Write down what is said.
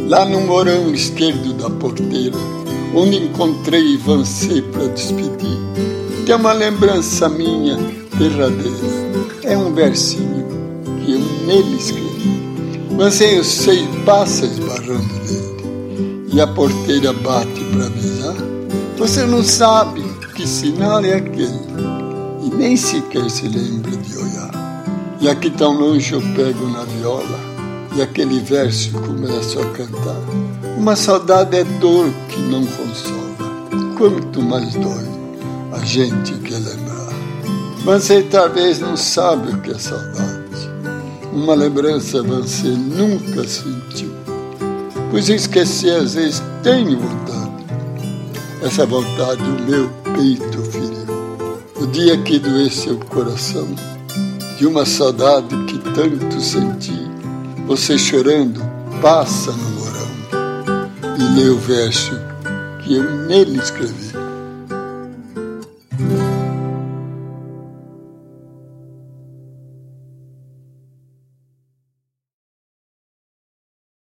lá no morão esquerdo da porteira, onde encontrei Vancê para despedir. Tem uma lembrança minha derradeira, é um versinho que eu nele escrevi. Vancê, eu sei, passa esbarrando nele, e a porteira bate para avisar. Você não sabe que sinal é aquele, e nem sequer se lembra de olhar. E aqui tão longe eu pego na viola, e aquele verso começo a cantar. Uma saudade é dor que não consola, quanto mais dói a gente quer lembrar. Você talvez não sabe o que é saudade, uma lembrança você nunca sentiu, pois esquecer às vezes tenho vontade, essa vontade o meu peito feriu. O dia que doer seu coração, de uma saudade que tanto senti, você chorando passa no morão e lê o verso que eu nele escrevi.